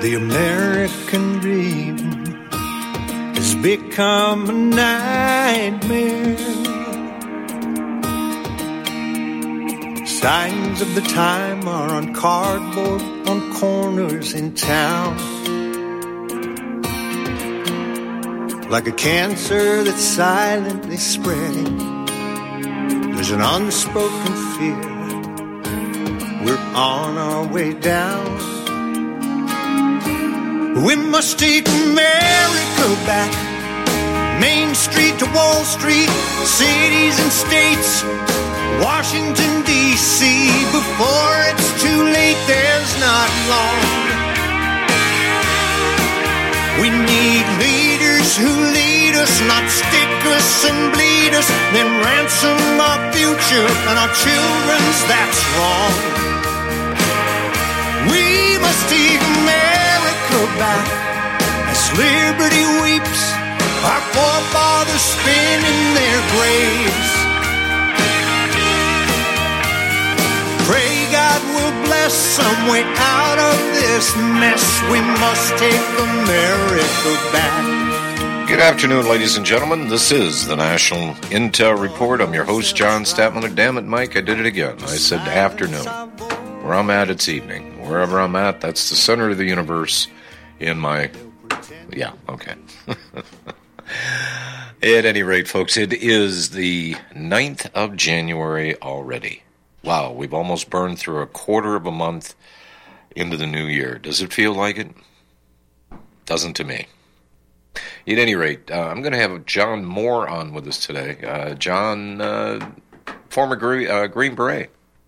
The American dream has become a nightmare. Signs of the time are on cardboard on corners in town. Like a cancer that's silently spreading, there's an unspoken fear. We're on our way down. We must take America back. Main Street to Wall Street, cities and states, Washington, D.C. Before it's too late, there's not long. We need leaders who lead us, not stick us and bleed us, then ransom our future and our children's, that's wrong. We must take America back as liberty weeps, our forefathers spin in their graves. Pray God will bless some way out of this mess. We must take America back. Good afternoon, ladies and gentlemen. This is the National Intel Report. I'm your host, John Statmiller. Damn it, Mike, I did it again. I said afternoon. Where I'm at, it's evening. Wherever I'm at, that's the center of the universe in my... Yeah, okay. At any rate, folks, it is the 9th of January already. Wow, we've almost burned through a quarter of a month into the new year. Does it feel like it? Doesn't to me. At any rate, I'm going to have John Moore on with us today. John, former Green Beret.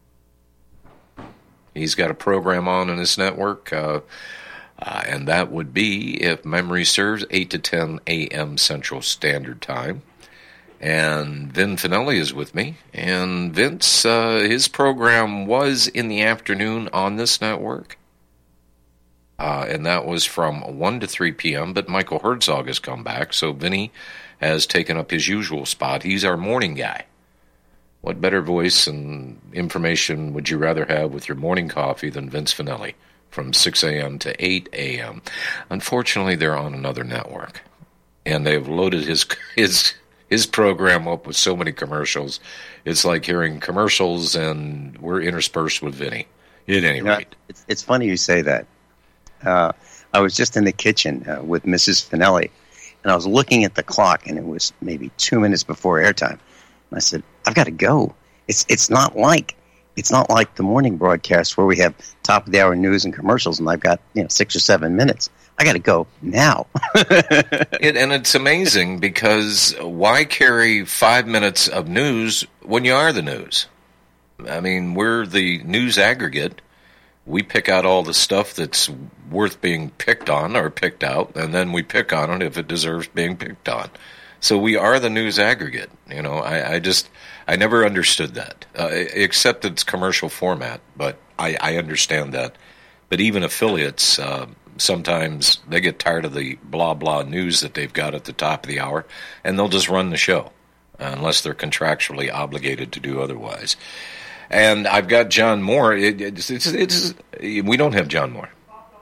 He's got a program on in his network, and that would be, if memory serves, 8 to 10 a.m. Central Standard Time. And Vin Finelli is with me. And Vince, his program was in the afternoon on this network. And that was from 1 to 3 p.m., but Michael Herzog has come back, so Vinny has taken up his usual spot. He's our morning guy. What better voice and information would you rather have with your morning coffee than Vince Finelli from 6 a.m. to 8 a.m.? Unfortunately, they're on another network, and they've loaded his program up with so many commercials. It's like hearing commercials, and we're interspersed with Vinny. At any rate. It's funny you say that. I was just in the kitchen with Mrs. Finelli, and I was looking at the clock, and it was maybe 2 minutes before airtime. And I said, I've got to go. It's not like the morning broadcast where we have top of the hour news and commercials, and I've got 6 or 7 minutes. I got to go now. And it's amazing because why carry 5 minutes of news when you are the news? I mean, we're the news aggregate. We pick out all the stuff that's worth being picked on or picked out, and then we pick on it if it deserves being picked on. So we are the news aggregate. I never understood that, except it's commercial format, but I understand that. But even affiliates, sometimes they get tired of the blah, blah news that they've got at the top of the hour, and they'll just run the show, unless they're contractually obligated to do otherwise. And I've got John Moore. We don't have John Moore.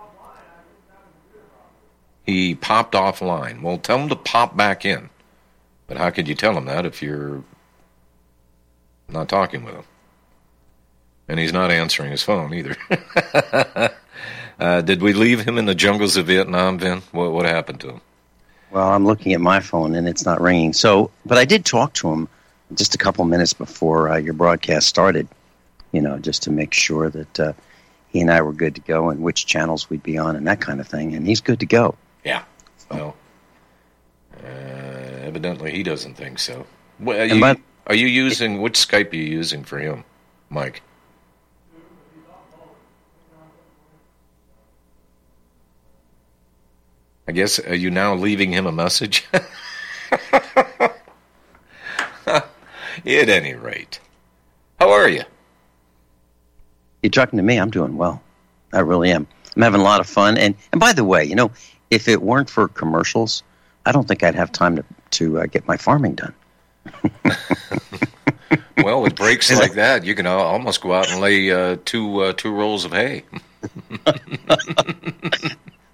He popped offline. Well, tell him to pop back in. But how could you tell him that if you're not talking with him? And he's not answering his phone either. Did we leave him in the jungles of Vietnam, Vin? What happened to him? Well, I'm looking at my phone, and it's not ringing. But I did talk to him just a couple minutes before your broadcast started, just to make sure that he and I were good to go and which channels we'd be on and that kind of thing. And he's good to go. Yeah. Well, evidently he doesn't think so. Well, are you using, which Skype are you using for him, Mike? I guess, are you now leaving him a message? At any rate, how are you? You're talking to me. I'm doing well. I really am. I'm having a lot of fun. And by the way, if it weren't for commercials, I don't think I'd have time to get my farming done. Well, with breaks like that, you can almost go out and lay two rolls of hay.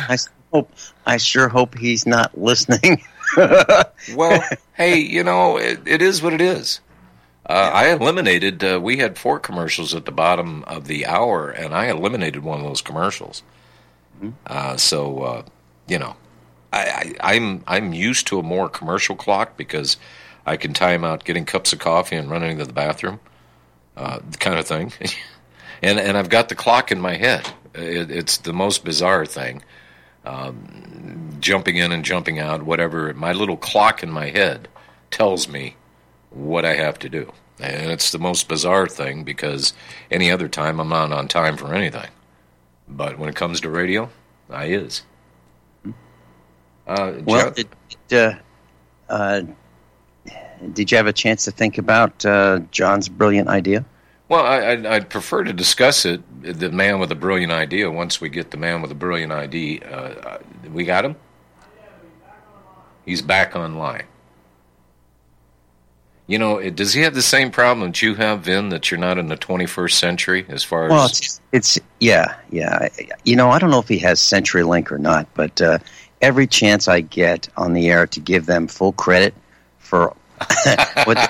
I sure hope he's not listening. Well, hey, it is what it is. I eliminated, we had 4 commercials at the bottom of the hour, and I eliminated one of those commercials. I'm used to a more commercial clock because I can time out getting cups of coffee and running to the bathroom, kind of thing. and I've got the clock in my head. It's the most bizarre thing. Jumping in and jumping out, whatever. My little clock in my head tells me what I have to do. And it's the most bizarre thing because any other time I'm not on time for anything. But when it comes to radio, I is. Well, did you have a chance to think about John's brilliant idea? Well, I'd prefer to discuss it, the man with a brilliant idea, once we get the man with a brilliant idea. We got him? He's back online. Does he have the same problem that you have, Vin, that you're not in the 21st century as far as... Well, it's yeah. I don't know if he has CenturyLink or not, but every chance I get on the air to give them full credit for what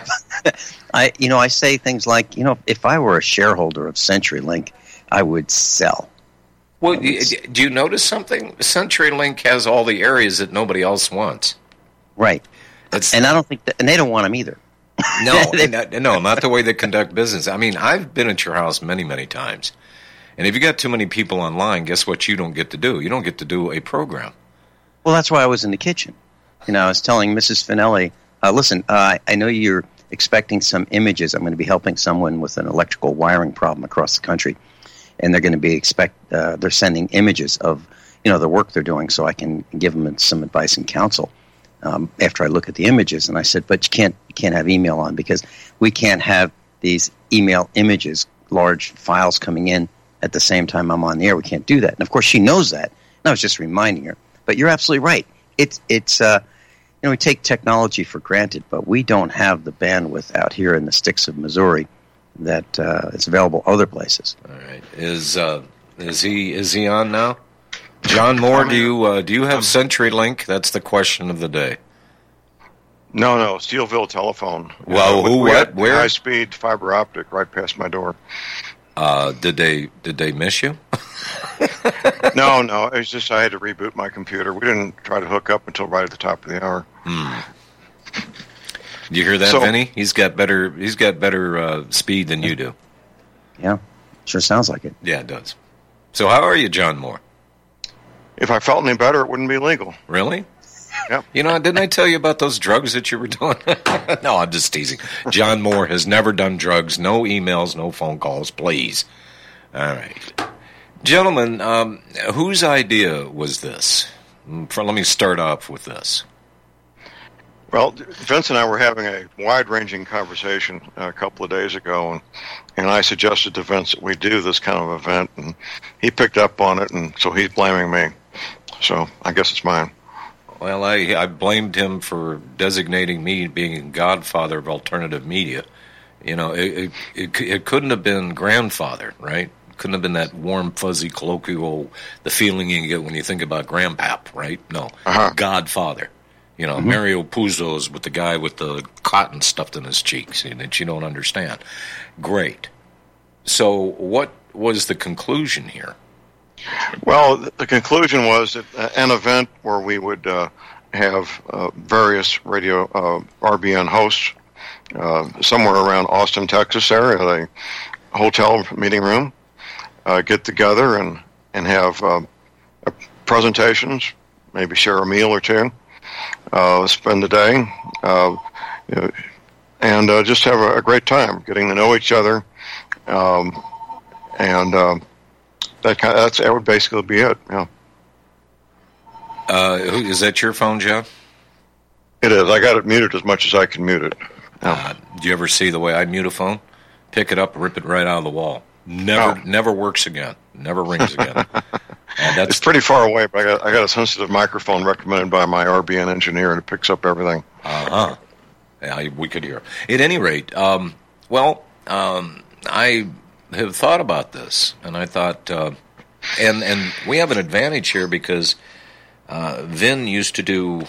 I say things like, if I were a shareholder of CenturyLink, I would sell. Well, do you notice something? CenturyLink has all the areas that nobody else wants. Right. And I don't think and they don't want them either. No, not the way they conduct business. I mean, I've been at your house many, many times. And if you got too many people online, guess what you don't get to do? You don't get to do a program. Well, that's why I was in the kitchen. I was telling Mrs. Finelli, listen, I know you're expecting some images. I'm going to be helping someone with an electrical wiring problem across the country. And they're going to be they're sending images of, the work they're doing so I can give them some advice and counsel. After I look at the images, and I said, but you can't have email on because we can't have these email images, large files coming in at the same time I'm on the air. We can't do that. And of course, she knows that. And I was just reminding her. But you're absolutely right. It's we take technology for granted, but we don't have the bandwidth out here in the sticks of Missouri that is available other places. All right, is he on now? John Moore, do you have CenturyLink? That's the question of the day. No, Steelville Telephone. Well, where? High speed fiber optic right past my door. Did they miss you? No. It was just I had to reboot my computer. We didn't try to hook up until right at the top of the hour. Do you hear that, Vinny? He's got better speed than you do. Yeah, sure sounds like it. Yeah, it does. So how are you, John Moore? If I felt any better, it wouldn't be legal. Really? Yeah. Didn't I tell you about those drugs that you were doing? No, I'm just teasing. John Moore has never done drugs. No emails, no phone calls, please. All right. Gentlemen, whose idea was this? Let me start off with this. Well, Vince and I were having a wide-ranging conversation a couple of days ago, and I suggested to Vince that we do this kind of event, and he picked up on it, and so he's blaming me. So I guess it's mine. Well, I blamed him for designating me being godfather of alternative media. It couldn't have been grandfather, right? Couldn't have been that warm, fuzzy, colloquial, the feeling you get when you think about grandpap, right? No, godfather. Mario Puzo's with the guy with the cotton stuffed in his cheeks that you don't understand. Great. So what was the conclusion here? Well, the conclusion was that an event where we would have various radio RBN hosts somewhere around Austin, Texas area at a hotel meeting room, get together and have presentations, maybe share a meal or two, spend the day, and just have a great time getting to know each other, and that would basically be it. Yeah. Is that your phone, John? It is. I got it muted as much as I can mute it. Yeah. Do you ever see the way I mute a phone? Pick it up, rip it right out of the wall. Never works again. Never rings again. It's pretty far away, but I got a sensitive microphone recommended by my RBN engineer, and it picks up everything. Yeah, we could hear. At any rate, I have thought about this, and I thought And we have an advantage here because Vin used to do,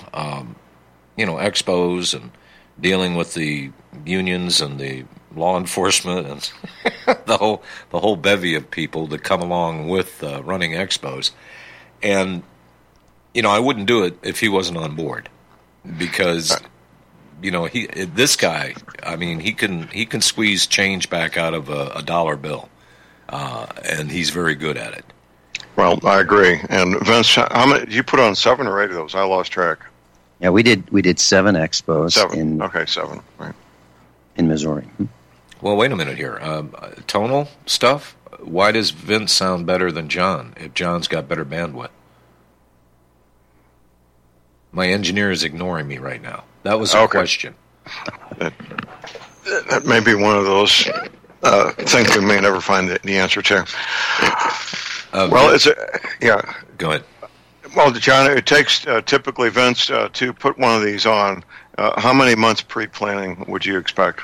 expos and dealing with the unions and the law enforcement and the whole bevy of people that come along with running expos. And, I wouldn't do it if he wasn't on board because, this guy, he can squeeze change back out of a dollar bill, and he's very good at it. Well, I agree. And Vince, how many you put on? 7 or 8 of those? I lost track. Yeah, we did 7 expos. 7. Okay, 7. Right. In Missouri. Well, wait a minute here. Tonal stuff. Why does Vince sound better than John if John's got better bandwidth? My engineer is ignoring me right now. That was a question. That may be one of those things we may never find the answer to. Well, Go ahead. Well, John, it takes typically, Vince, to put one of these on. How many months pre-planning would you expect?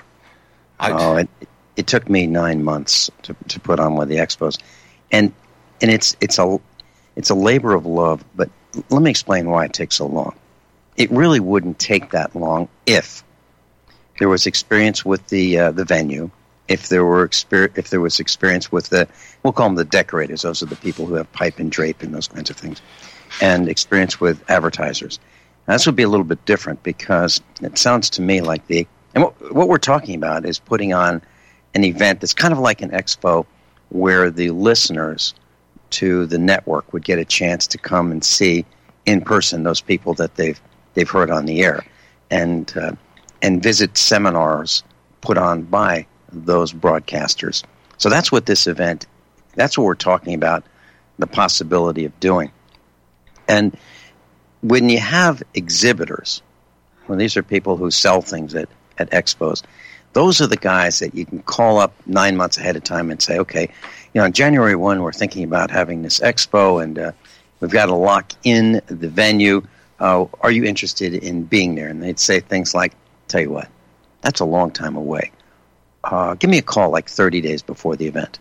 It took me 9 months to put on one of the expos, and it's a labor of love. But let me explain why it takes so long. It really wouldn't take that long if there was experience with the venue, if there was experience with we'll call them the decorators. Those are the people who have pipe and drape and those kinds of things, and experience with advertisers. Now, this would be a little bit different because it sounds to me like and what we're talking about is putting on an event that's kind of like an expo where the listeners to the network would get a chance to come and see in person those people that they've heard on the air, and visit seminars put on by those broadcasters. So that's what this event, that's what we're talking about, the possibility of doing. And when you have exhibitors, when these are people who sell things at expos, those are the guys that you can call up 9 months ahead of time and say, okay, on January 1, we're thinking about having this expo, and we've got to lock in the venue. Are you interested in being there? And they'd say things like, tell you what, that's a long time away. Give me a call like 30 days before the event.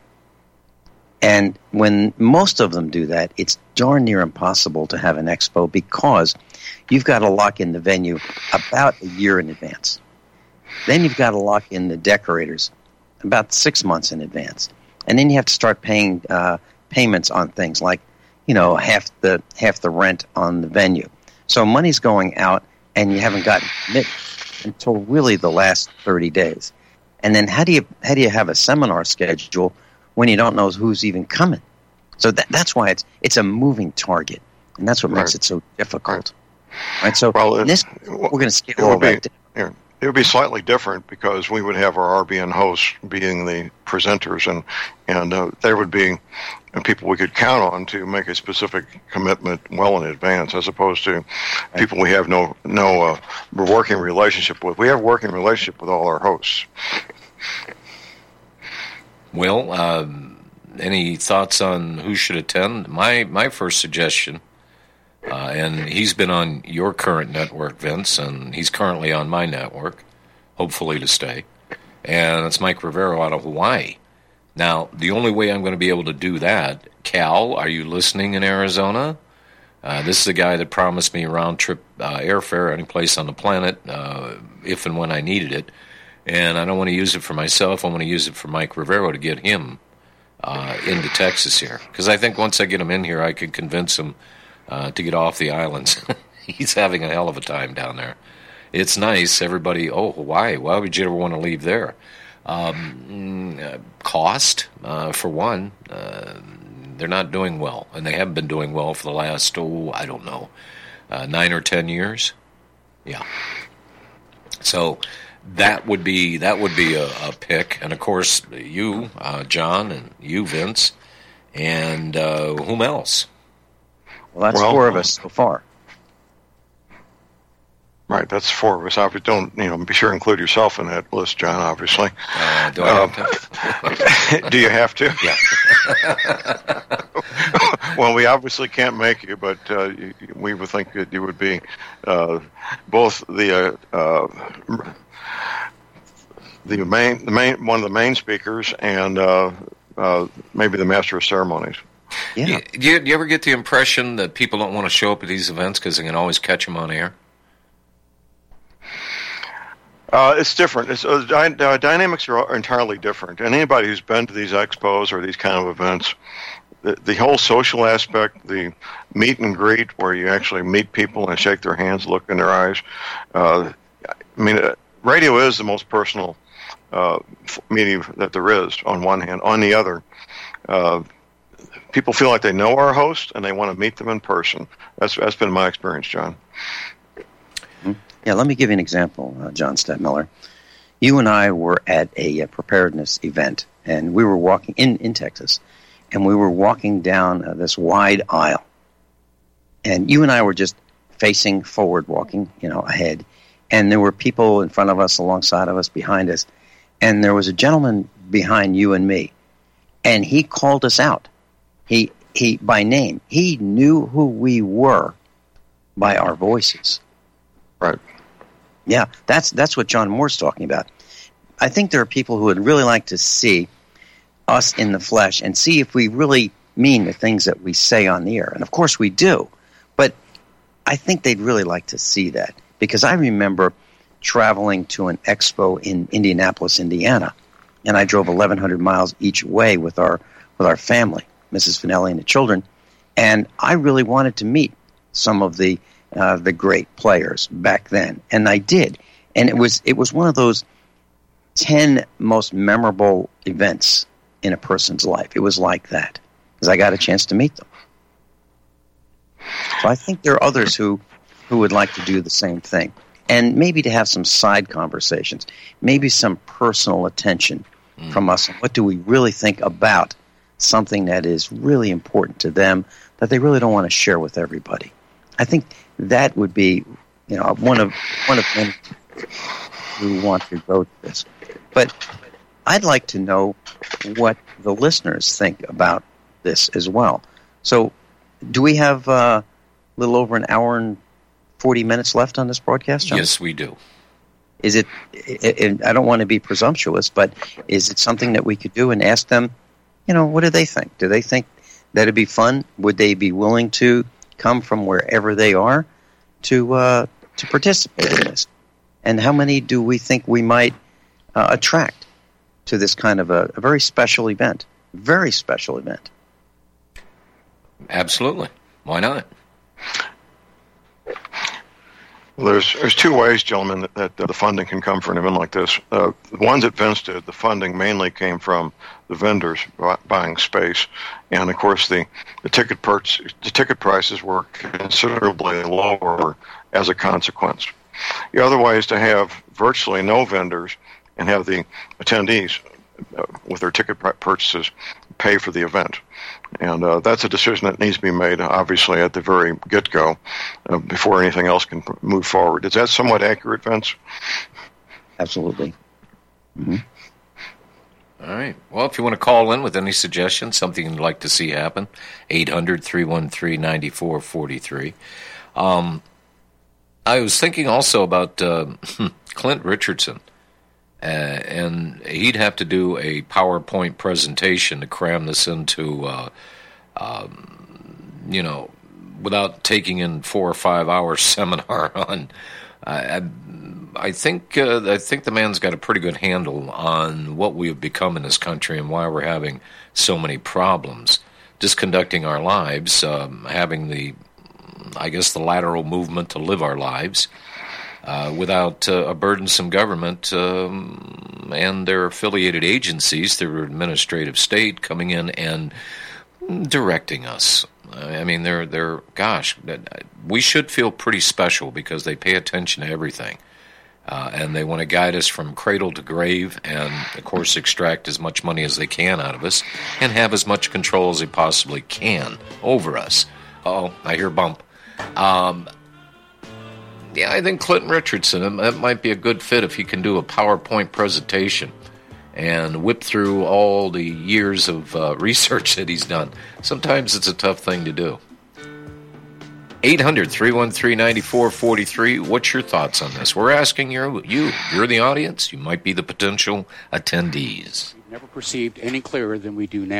And when most of them do that, it's darn near impossible to have an expo because you've got to lock in the venue about a year in advance. Then you've got to lock in the decorators about 6 months in advance. And then you have to start paying payments on things like, half the rent on the venue. So money's going out, and you haven't gotten committed until really the last 30 days. And then how do you have a seminar schedule when you don't know who's even coming? So that's why it's a moving target, and that's what makes it so difficult. Right. So we're going to scale all that down. It would be slightly different because we would have our RBN hosts being the presenters, and there would be people we could count on to make a specific commitment well in advance, as opposed to people we have no working relationship with. We have a working relationship with all our hosts. Well, any thoughts on who should attend? My first suggestion, and he's been on your current network, Vince, and he's currently on my network, hopefully to stay, and it's Mike Rivero out of Hawaii. Now, the only way I'm going to be able to do that, Cal, are you listening in Arizona? This is a guy that promised me round-trip airfare any place on the planet if and when I needed it, and I don't want to use it for myself. I want to use it for Mike Rivero to get him into Texas here, because I think once I get him in here, I could convince him to get off the islands. He's having a hell of a time down there. It's nice. Everybody, Hawaii, why would you ever want to leave there? Cost, for one. They're not doing well, and they haven't been doing well for the last, 9 or 10 years. Yeah. So that would be a pick, and of course you, John, and you, Vince, and whom else? Well, that's 4 of us so far. Right, that's 4 of us. Obviously, don't be sure to include yourself in that list, John. Obviously, do I have to? Do you have to? Yeah. Well, we obviously can't make you, but we would think that you would be both the main one of the main speakers and maybe the master of ceremonies. Yeah. Do you ever get the impression that people don't want to show up at these events because they can always catch them on air? It's different. Dynamics are entirely different. And anybody who's been to these expos or these kind of events, the whole social aspect, the meet and greet where you actually meet people and shake their hands, look in their eyes. Radio is the most personal meeting that there is on one hand. On the other, people feel like they know our host and they want to meet them in person. That's been my experience, John. Yeah, let me give you an example, John Stadtmiller. You and I were at a preparedness event, and we were walking in Texas, and we were walking down this wide aisle. And you and I were just facing forward, walking, ahead. And there were people in front of us, alongside of us, behind us. And there was a gentleman behind you and me, and he called us out. He by name. He knew who we were by our voices. Right. Yeah, that's what John Moore's talking about. I think there are people who would really like to see us in the flesh and see if we really mean the things that we say on the air. And of course we do. But I think they'd really like to see that. Because I remember traveling to an expo in Indianapolis, Indiana, and I drove 1,100 miles each way with our family, Mrs. Finelli and the children, and I really wanted to meet some of the great players back then, and I did. And it was one of those 10 most memorable events in a person's life. It was like that, because I got a chance to meet them. So I think there are others who would like to do the same thing, and maybe to have some side conversations, maybe some personal attention from us. What do we really think about something that is really important to them that they really don't want to share with everybody? I think that would be, one of many who want to go to this. But I'd like to know what the listeners think about this as well. So, do we have a little over an hour and 40 minutes left on this broadcast, John? Yes, we do. Is it, I don't want to be presumptuous, but is it something that we could do and ask them, what do they think? Do they think that it'd be fun? Would they be willing to come from wherever they are to participate in this? And how many do we think we might attract to this kind of a very special event? Very special event. Absolutely. Why not? Well, there's two ways, gentlemen, that the funding can come for an event like this. The ones that Vince did, the funding mainly came from the vendors buying space, and of course the ticket prices were considerably lower as a consequence. The other way is to have virtually no vendors and have the attendees with their ticket purchases pay for the event. And that's a decision that needs to be made, obviously, at the very get-go before anything else can move forward. Is that somewhat accurate, Vince? Absolutely. Mm-hmm. All right. Well, if you want to call in with any suggestions, something you'd like to see happen, 800-313-9443. I was thinking also about Clint Richardson. And he'd have to do a PowerPoint presentation to cram this into, without taking in 4 or 5 hour seminar on. I think the man's got a pretty good handle on what we have become in this country and why we're having so many problems. Just conducting our lives, having the lateral movement to live our lives. Without a burdensome government and their affiliated agencies, their administrative state coming in and directing us. I mean, we should feel pretty special because they pay attention to everything. And they want to guide us from cradle to grave and, of course, extract as much money as they can out of us and have as much control as they possibly can over us. Uh-oh, I hear a bump. Yeah, I think Clinton Richardson, that might be a good fit if he can do a PowerPoint presentation and whip through all the years of research that he's done. Sometimes it's a tough thing to do. 800-313-9443. What's your thoughts on this? We're asking you're the audience. You might be the potential attendees. We've never perceived any clearer than we do now.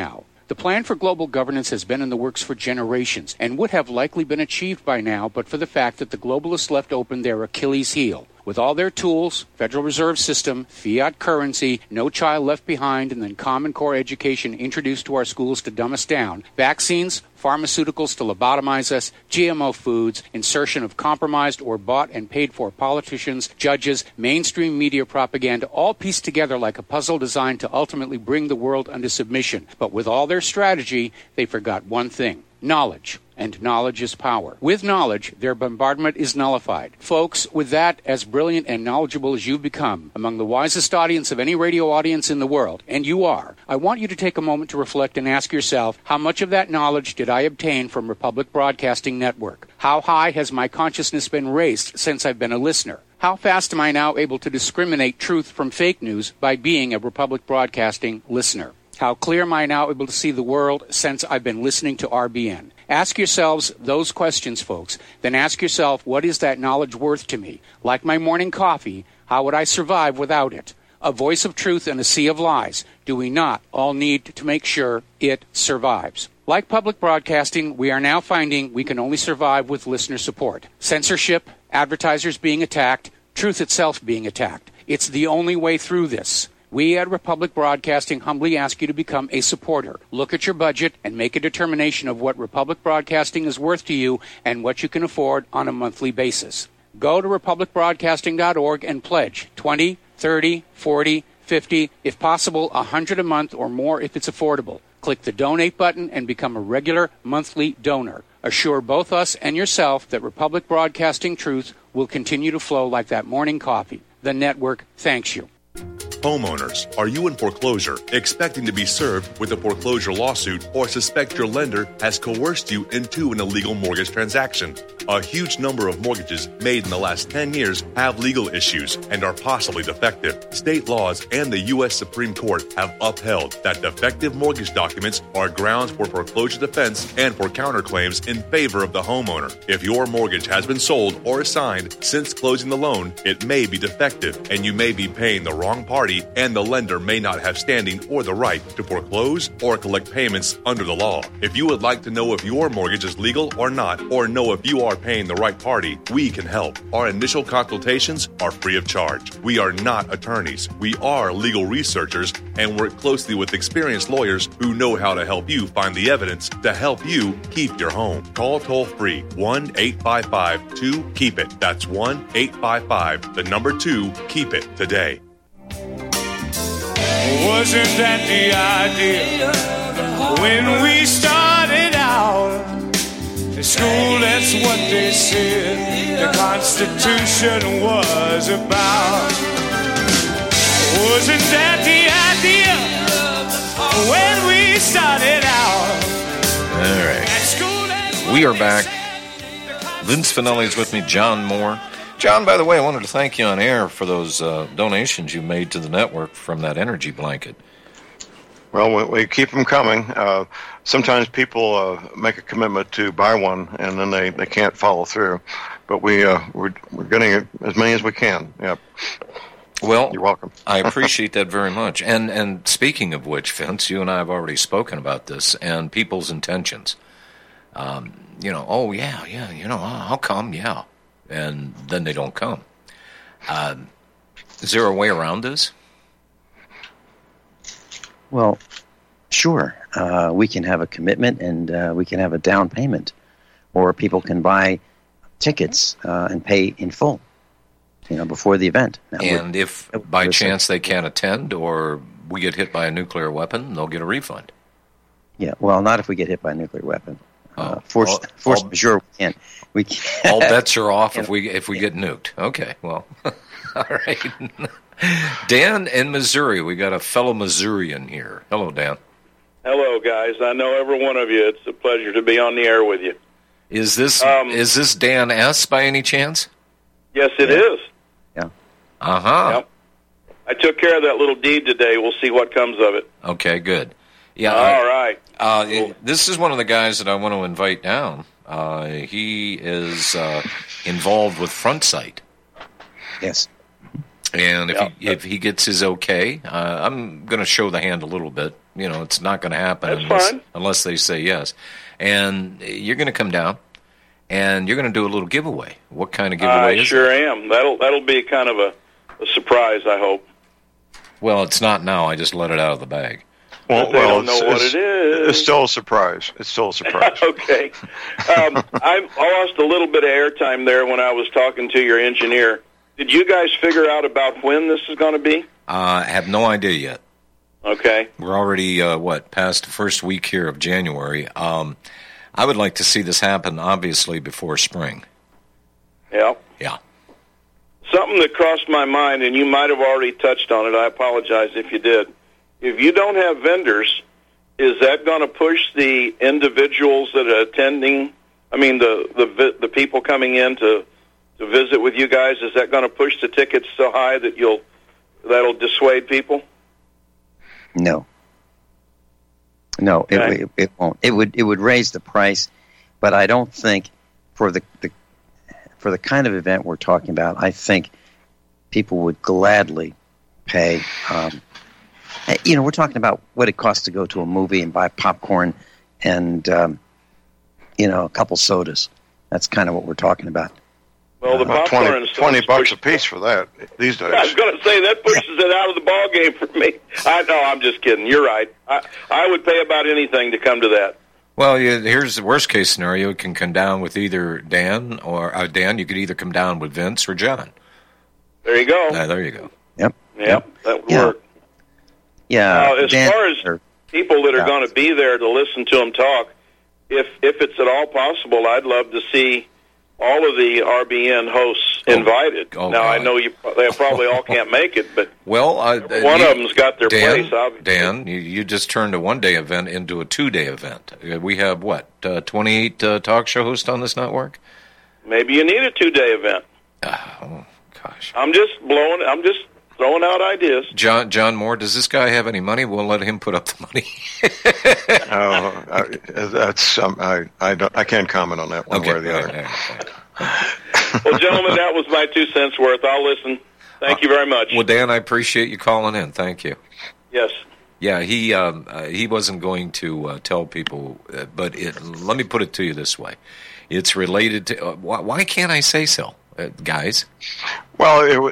The plan for global governance has been in the works for generations and would have likely been achieved by now but for the fact that the globalists left open their Achilles heel. With all their tools, Federal Reserve System, fiat currency, no child left behind, and then Common Core education introduced to our schools to dumb us down, vaccines, pharmaceuticals to lobotomize us, GMO foods, insertion of compromised or bought and paid for politicians, judges, mainstream media propaganda, all pieced together like a puzzle designed to ultimately bring the world under submission. But with all their strategy, they forgot one thing: knowledge. And knowledge is power. With knowledge, their bombardment is nullified. Folks, with that, as brilliant and knowledgeable as you've become, among the wisest audience of any radio audience in the world, and you are, I want you to take a moment to reflect and ask yourself, how much of that knowledge did I obtain from Republic Broadcasting Network? How high has my consciousness been raised since I've been a listener? How fast am I now able to discriminate truth from fake news by being a Republic Broadcasting listener? How clear am I now able to see the world since I've been listening to RBN? Ask yourselves those questions, folks. Then ask yourself, what is that knowledge worth to me? Like my morning coffee, how would I survive without it? A voice of truth in a sea of lies. Do we not all need to make sure it survives? Like public broadcasting, we are now finding we can only survive with listener support. Censorship, advertisers being attacked, truth itself being attacked. It's the only way through this. We at Republic Broadcasting humbly ask you to become a supporter. Look at your budget and make a determination of what Republic Broadcasting is worth to you and what you can afford on a monthly basis. Go to republicbroadcasting.org and pledge $20, $30, $40, $50, if possible, $100 a month or more if it's affordable. Click the donate button and become a regular monthly donor. Assure both us and yourself that Republic Broadcasting truth will continue to flow like that morning coffee. The network thanks you. Homeowners, are you in foreclosure, expecting to be served with a foreclosure lawsuit, or suspect your lender has coerced you into an illegal mortgage transaction? A huge number of mortgages made in the last 10 years have legal issues and are possibly defective. State laws and the U.S. Supreme Court have upheld that defective mortgage documents are grounds for foreclosure defense and for counterclaims in favor of the homeowner. If your mortgage has been sold or assigned since closing the loan, it may be defective and you may be paying the wrong party, and the lender may not have standing or the right to foreclose or collect payments under the law. If you would like to know if your mortgage is legal or not, or know if you are paying the right party, we can help. Our initial consultations are free of charge. We are not attorneys. We are legal researchers and work closely with experienced lawyers who know how to help you find the evidence to help you keep your home. Call toll-free 1-855-2-KEEP-IT. That's 1-855-2-KEEP-IT today. Wasn't that the idea when we started out? In school, that's what they said the Constitution was about. Wasn't that the idea when we started out? All right. We are back. Vince Finelli is with me, John Moore. John, by the way, I wanted to thank you on air for those donations you made to the network from that energy blanket. Well, we keep them coming. Sometimes people make a commitment to buy one, and then they can't follow through. But we're getting as many as we can. Yep. Well, you're welcome. I appreciate that very much. And speaking of which, Vince, you and I have already spoken about this and people's intentions. How come? Yeah. And then they don't come. Is there a way around this? Well, sure. We can have a commitment and we can have a down payment. Or people can buy tickets and pay in full, before the event. Now, and if by chance they can't attend or we get hit by a nuclear weapon, they'll get a refund. Yeah, well, not if we get hit by a nuclear weapon. Force majeure, we can't. All bets are off if we get nuked. Okay, well, all right. Dan in Missouri, we got a fellow Missourian here. Hello, Dan. Hello, guys. I know every one of you. It's a pleasure to be on the air with you. Is this Dan S. by any chance? Yes, it is. Yeah. Uh-huh. Yep. I took care of that little deed today. We'll see what comes of it. Okay, good. Yeah. All right. Cool. This is one of the guys that I want to invite down. He is involved with Front Sight. Yes. And if he gets his okay, I'm going to show the hand a little bit. It's not going to happen unless they say yes. And you're going to come down, and you're going to do a little giveaway. What kind of giveaway is it? I sure am. That'll be kind of a surprise, I hope. Well, it's not now. I just let it out of the bag. Well, they don't know what it is. It's still a surprise. Okay. I lost a little bit of airtime there when I was talking to your engineer. Did you guys figure out about when this is going to be? I have no idea yet. Okay. We're already, past the first week here of January. I would like to see this happen, obviously, before spring. Yeah. Yeah. Something that crossed my mind, and you might have already touched on it. I apologize if you did. If you don't have vendors, is that going to push the individuals that are attending, the people coming in to visit with you guys, is that going to push the tickets so high that that'll dissuade people? No, okay. It won't. It would raise the price, but I don't think for the kind of event we're talking about, I think people would gladly pay. We're talking about what it costs to go to a movie and buy popcorn and a couple sodas. That's kind of what we're talking about. Well, the popcorn is $20 a piece for that these days. I was going to say that pushes it out of the ball game for me. I'm just kidding. You're right. I would pay about anything to come to that. Well, here's the worst case scenario. You can come down with either Dan or Dan. You could either come down with Vince or John. There you go. There you go. Yep. That would work. Yeah. As far as people that are going to be there to listen to them talk, if it's at all possible, I'd love to see all of the RBN hosts invited. Now, I know they probably all can't make it, but one of them's got their place, obviously. Dan, you just turned a one-day event into a two-day event. We have, 28 talk show hosts on this network? Maybe you need a two-day event. Oh, gosh. I'm just throwing out ideas. John Moore, does this guy have any money? We'll let him put up the money. I can't comment on that one way or the other. Well, gentlemen, that was my 2 cents worth. I'll listen. Thank you very much. Well, Dan, I appreciate you calling in. Thank you. Yes. Yeah, he wasn't going to tell people, but let me put it to you this way. It's related to why can't I say so, guys? Well,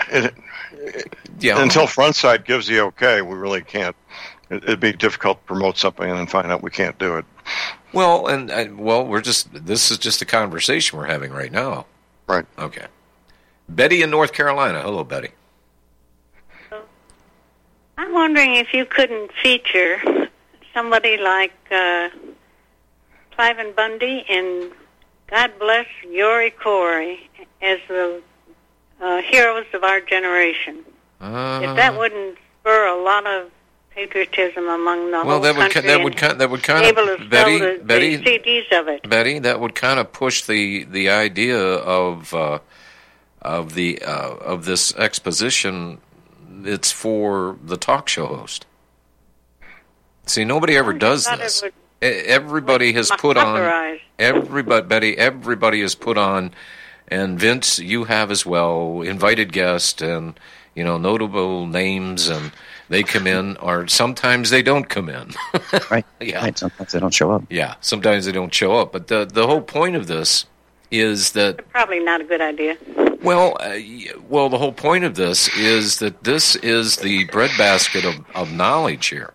until Frontside gives the okay, we really can't. It'd be difficult to promote something and then find out we can't do it. Well, this is just a conversation we're having right now. Right. Okay. Betty in North Carolina. Hello, Betty. I'm wondering if you couldn't feature somebody like Cliven Bundy and God bless Yori Corey as the heroes of our generation. If that wouldn't spur a lot of patriotism among the whole country, that would kind of able to Betty, sell the CDs of it. Betty, that would kind of push the idea of this exposition. It's for the talk show host. See, nobody ever does this. Everybody has put on. Everybody has put on, and Vince, you have as well, invited guests and notable names, and they come in, or sometimes they don't come in. Right. Yeah. Right. Sometimes they don't show up. Yeah. Sometimes they don't show up. But the whole point of this is that probably not a good idea. Well, the whole point of this is that this is the breadbasket of knowledge here.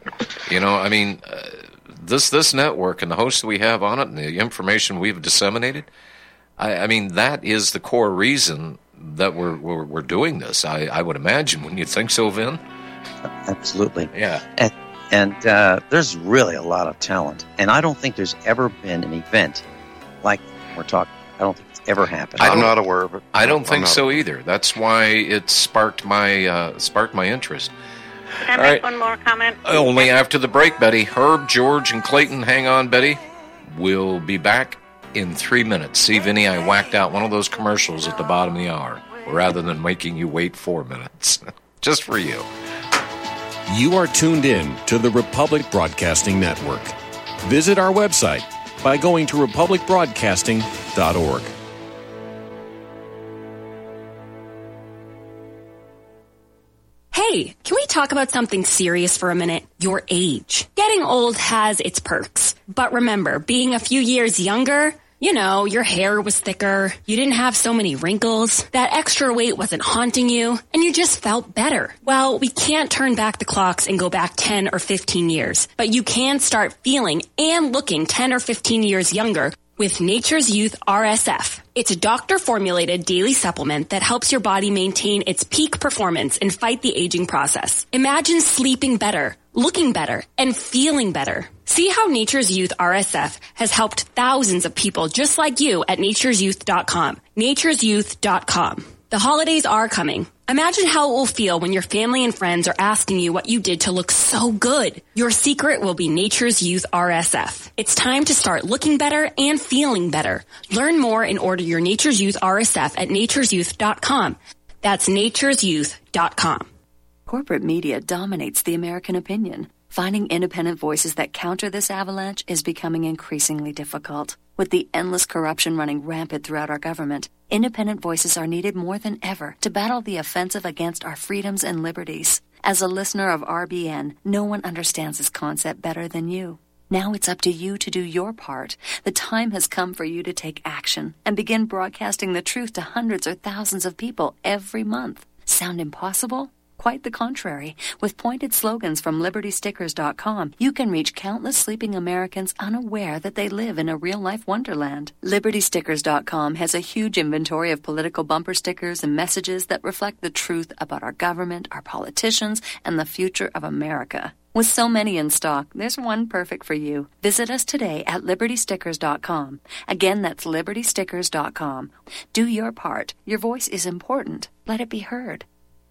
This network and the hosts we have on it and the information we've disseminated, that is the core reason that we're doing this. I would imagine. Wouldn't you think so, Vin? Absolutely. Yeah. And there's really a lot of talent. And I don't think there's ever been an event like we're talking. I don't think it's ever happened. I'm not aware of it. I don't think so either. That's why it sparked my interest. Can I make one more comment? Only after the break, Betty. Herb, George, and Clayton, hang on, Betty. We'll be back in 3 minutes. See, Vinny, I whacked out one of those commercials at the bottom of the hour, rather than making you wait 4 minutes. Just for you. You are tuned in to the Republic Broadcasting Network. Visit our website by going to republicbroadcasting.org. Hey, can we talk about something serious for a minute? Your age. Getting old has its perks. But remember, being a few years younger, you know, your hair was thicker, you didn't have so many wrinkles, that extra weight wasn't haunting you, and you just felt better. Well, we can't turn back the clocks and go back 10 or 15 years, but you can start feeling and looking 10 or 15 years younger with Nature's Youth RSF. It's a doctor-formulated daily supplement that helps your body maintain its peak performance and fight the aging process. Imagine sleeping better, looking better, and feeling better. See how Nature's Youth RSF has helped thousands of people just like you at nature'syouth.com. nature'syouth.com. The holidays are coming. Imagine how it will feel when your family and friends are asking you what you did to look so good. Your secret will be Nature's Youth RSF. It's time to start looking better and feeling better. Learn more and order your Nature's Youth RSF at nature'syouth.com. That's nature'syouth.com. Corporate media dominates the American opinion. Finding independent voices that counter this avalanche is becoming increasingly difficult. With the endless corruption running rampant throughout our government, independent voices are needed more than ever to battle the offensive against our freedoms and liberties. As a listener of RBN, no one understands this concept better than you. Now it's up to you to do your part. The time has come for you to take action and begin broadcasting the truth to hundreds or thousands of people every month. Sound impossible? Quite the contrary. With pointed slogans from LibertyStickers.com, you can reach countless sleeping Americans unaware that they live in a real-life wonderland. LibertyStickers.com has a huge inventory of political bumper stickers and messages that reflect the truth about our government, our politicians, and the future of America. With so many in stock, there's one perfect for you. Visit us today at LibertyStickers.com. Again, that's LibertyStickers.com. Do your part. Your voice is important. Let it be heard.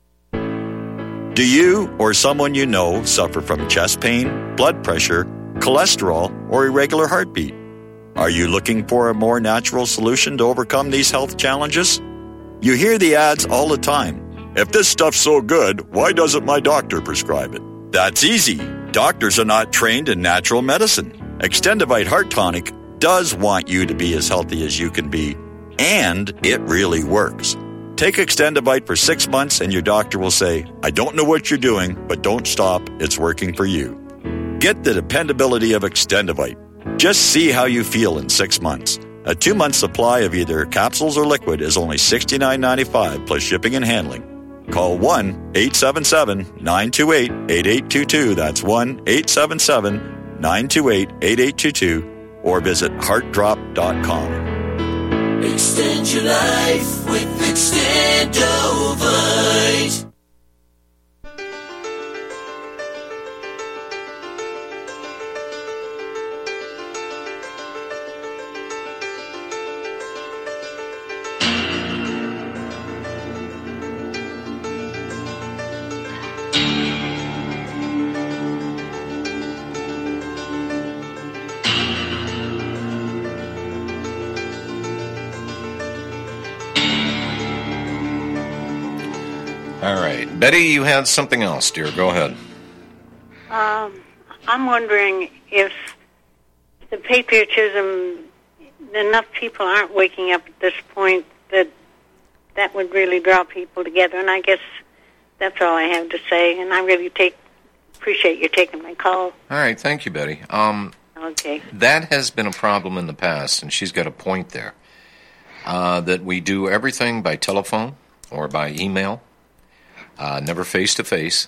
Do you or someone you know suffer from chest pain, blood pressure, cholesterol, or irregular heartbeat? Are you looking for a more natural solution to overcome these health challenges? You hear the ads all the time. If this stuff's so good, why doesn't my doctor prescribe it? That's easy. Doctors are not trained in natural medicine. Extendivite Heart Tonic does want you to be as healthy as you can be, and it really works. Take Extendivite for 6 months and your doctor will say, I don't know what you're doing, but don't stop. It's working for you. Get the dependability of Extendivite. Just see how you feel in 6 months. A 2-month supply of either capsules or liquid is only $69.95 plus shipping and handling. Call 1-877-928-8822. That's 1-877-928-8822 or visit heartdrop.com. Extend your life with Extendovite. All right. Betty, you had something else, dear. Go ahead. I'm wondering if the patriotism, enough people aren't waking up at this point that would really draw people together. And I guess that's all I have to say. And I really appreciate you taking my call. All right. Thank you, Betty. Okay. That has been a problem in the past, and she's got a point there, that we do everything by telephone or by email. Never face-to-face,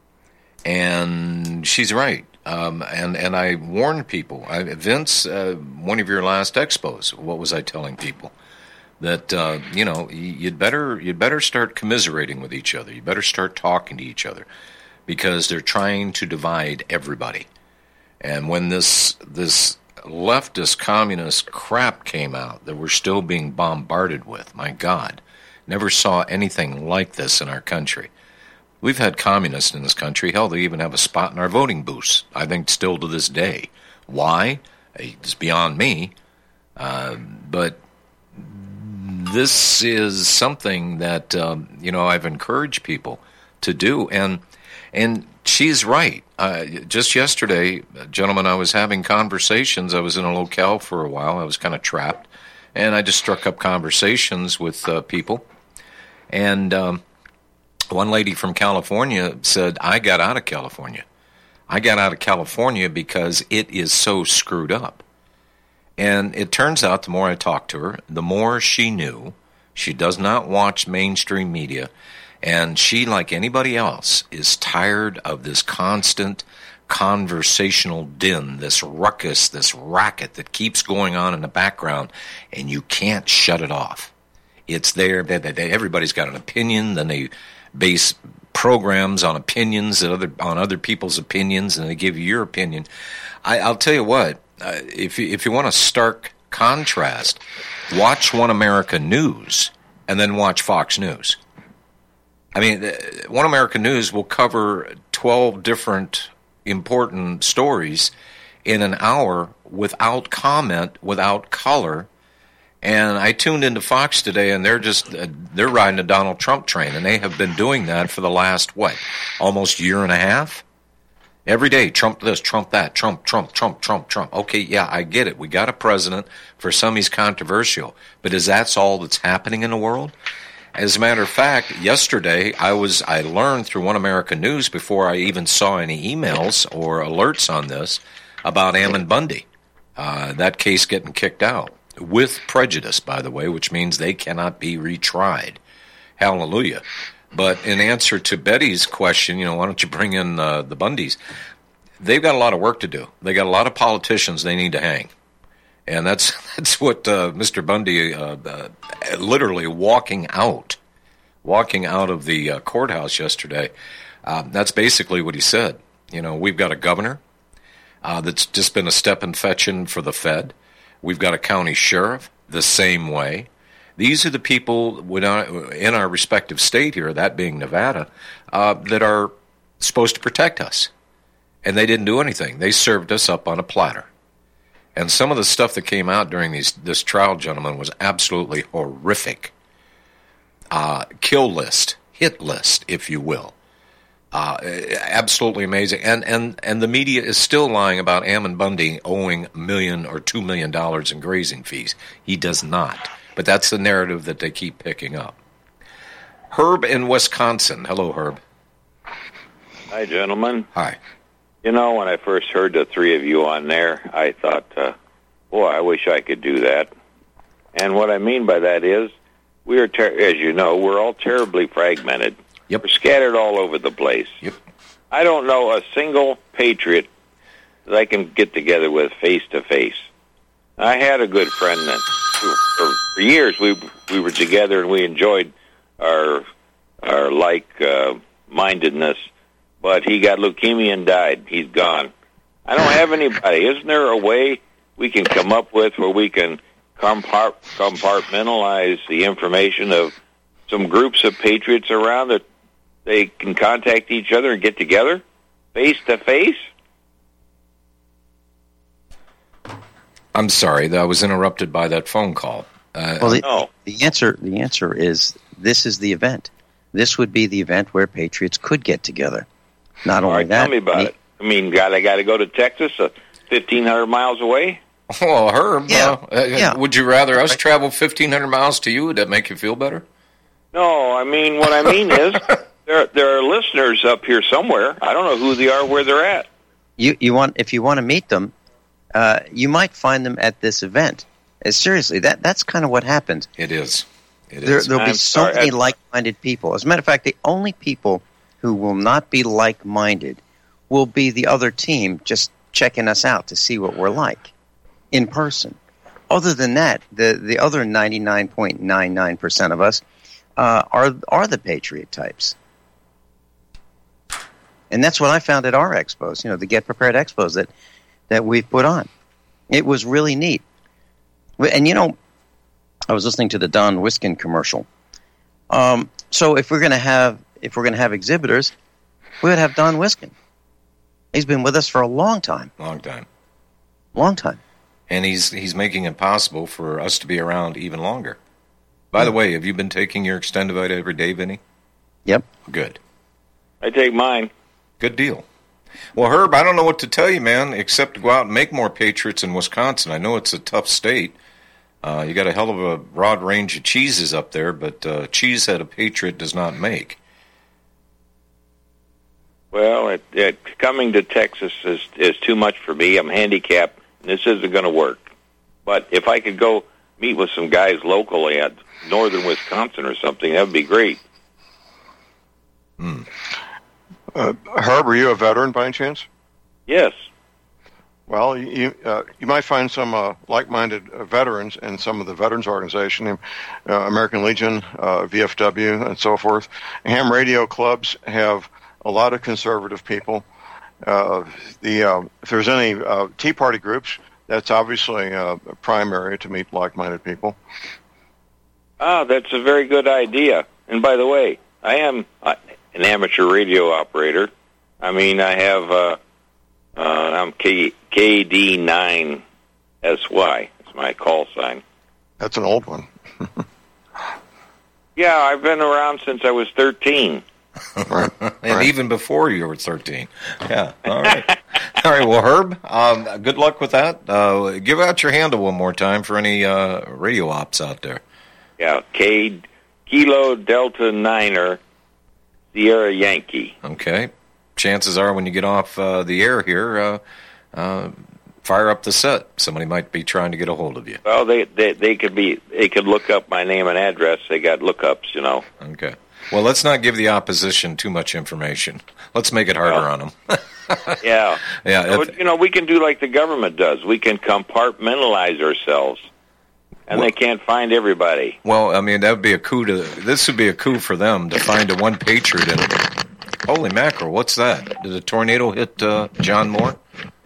and she's right. And I warned people. Vince, one of your last expos, what was I telling people? That, you'd better start commiserating with each other. You better start talking to each other, because they're trying to divide everybody. And when this leftist communist crap came out that we're still being bombarded with, my God, never saw anything like this in our country. We've had communists in this country. Hell, they even have a spot in our voting booths, I think, still to this day. Why? It's beyond me. But this is something that, I've encouraged people to do. And she's right. Just yesterday, gentlemen, I was having conversations. I was in a locale for a while. I was kind of trapped. And I just struck up conversations with people. And One lady from California said, I got out of California. I got out of California because it is so screwed up. And it turns out the more I talked to her, the more she knew. She does not watch mainstream media. And she, like anybody else, is tired of this constant conversational din, this ruckus, this racket that keeps going on in the background, and you can't shut it off. It's there. Everybody's got an opinion, then they base programs on opinions, on other people's opinions, and they give you your opinion. I'll tell you what, if you want a stark contrast, watch One America News and then watch Fox News. I mean, One America News will cover 12 different important stories in an hour without comment, without color. And I tuned into Fox today, and they're riding a Donald Trump train, and they have been doing that for the last, almost year and a half? Every day, Trump this, Trump that, Trump. Okay, yeah, I get it. We got a president. For some, he's controversial. But is that all that's happening in the world? As a matter of fact, yesterday, I learned through One America News before I even saw any emails or alerts on this about Ammon Bundy, that case getting kicked out. With prejudice, by the way, which means they cannot be retried. Hallelujah. But in answer to Betty's question, why don't you bring in the Bundys? They've got a lot of work to do. They got a lot of politicians they need to hang. And that's what Mr. Bundy literally walking out of the courthouse yesterday. That's basically what he said. We've got a governor that's just been a step and fetching for the Fed. We've got a county sheriff the same way. These are the people in our respective state here, that being Nevada, that are supposed to protect us. And they didn't do anything. They served us up on a platter. And some of the stuff that came out during this trial, gentlemen, was absolutely horrific. Kill list, hit list, if you will. Absolutely amazing. And the media is still lying about Ammon Bundy owing $1 million or $2 million in grazing fees. He does not. But that's the narrative that they keep picking up. Herb in Wisconsin. Hello, Herb. Hi, gentlemen. Hi. When I first heard the three of you on there, I thought, boy, I wish I could do that. And what I mean by that is, as you know, we're all terribly fragmented. Yep. We're scattered all over the place. Yep. I don't know a single patriot that I can get together with face to face. I had a good friend that for years we were together and we enjoyed our mindedness, but he got leukemia and died. He's gone. I don't have anybody. Isn't there a way we can come up with where we can compartmentalize the information of some groups of patriots around that they can contact each other and get together face to face? I'm sorry that I was interrupted by that phone call. The answer is this is the event. This would be the event where patriots could get together. Not only that. Tell me about it. I mean, I got to go to Texas, 1,500 miles away. Well, Herb, would you rather us travel 1,500 miles to you? Would that make you feel better? No, I mean, what I mean is there are listeners up here somewhere. I don't know who they are, where they're at. If you want to meet them, you might find them at this event. Seriously, that's kind of what happens. It is. There'll be so many like-minded people. As a matter of fact, the only people who will not be like-minded will be the other team just checking us out to see what we're like in person. Other than that, the other 99.99% of us are the patriot types. And that's what I found at our expos, the Get Prepared expos that we've put on. It was really neat. And I was listening to the Don Wiskin commercial. So if we're going to have exhibitors, we would have Don Wiskin. He's been with us for a long time. Long time. And he's making it possible for us to be around even longer. By the way, have you been taking your Extendivite every day, Vinny? Yep. Good. I take mine. Good deal. Well, Herb, I don't know what to tell you, man, except to go out and make more patriots in Wisconsin. I know it's a tough state. You got a hell of a broad range of cheeses up there, but cheese that a patriot does not make. Well, coming to Texas is too much for me. I'm handicapped, and this isn't going to work. But if I could go meet with some guys locally at northern Wisconsin or something, that would be great. Herb, are you a veteran by any chance? Yes. Well, you might find some like-minded veterans in some of the veterans organization, American Legion, VFW, and so forth. Ham radio clubs have a lot of conservative people. If there's any Tea Party groups, that's obviously a primary to meet like-minded people. That's a very good idea. And by the way, I am an amateur radio operator. I mean, I have I'm KD9SY. It's my call sign. That's an old one. Yeah, I've been around since I was 13. And even before you were 13. Yeah, all right. All right, well, Herb, good luck with that. Give out your handle one more time for any radio ops out there. Yeah, Kilo Delta Niner Sierra Yankee. Okay. Chances are when you get off the air here, fire up the set. Somebody might be trying to get a hold of you. Well, they could look up my name and address. They got lookups, you know. Okay. Well, let's not give the opposition too much information. Let's make it harder on them. Yeah. Yeah. So, we can do like the government does. We can compartmentalize ourselves, and they can't find everybody. Well, I mean, that would be a coup. This would be a coup for them to find a one patriot in it. Holy mackerel! What's that? Did a tornado hit John Moore?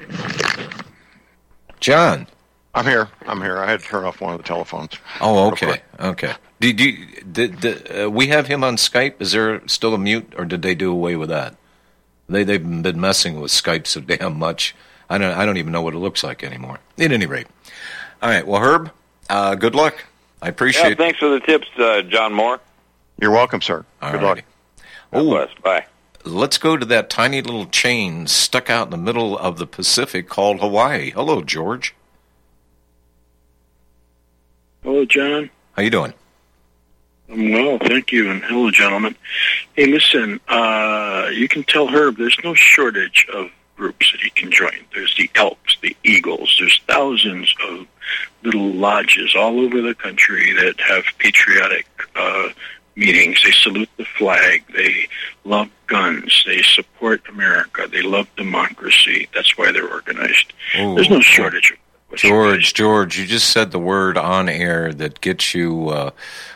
John, I'm here. I had to turn off one of the telephones. Oh, okay. Okay. Did we have him on Skype? Is there still a mute, or did they do away with that? They've been messing with Skype so damn much. I don't even know what it looks like anymore. At any rate, all right. Well, Herb, good luck. I appreciate it. Thanks for the tips, John Moore. You're welcome, sir. Good luck. God bless. Bye. Let's go to that tiny little chain stuck out in the middle of the Pacific called Hawaii. Hello, George. Hello, John. How you doing? I'm well, thank you, and hello, gentlemen. Hey, listen, you can tell Herb there's no shortage of groups that he can join. There's the Elks, the Eagles. There's thousands of little lodges all over the country that have patriotic meetings. They salute the flag. They love guns. They support America. They love democracy. That's why they're organized. Ooh. There's no shortage of George, you just said the word on air that gets you,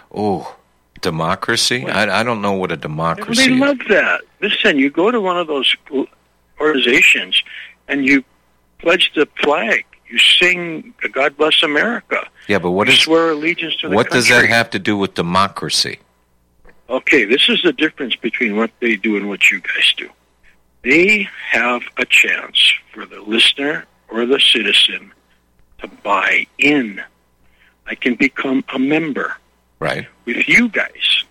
democracy? I don't know what a democracy is. They love that. Listen, you go to one of those organizations and you pledge the flag. You sing God Bless America. Yeah, but you swear allegiance to the what country. Does that have to do with democracy? Okay, this is the difference between what they do and what you guys do. They have a chance for the listener or the citizen to buy in. I can become a member. Right. With you guys,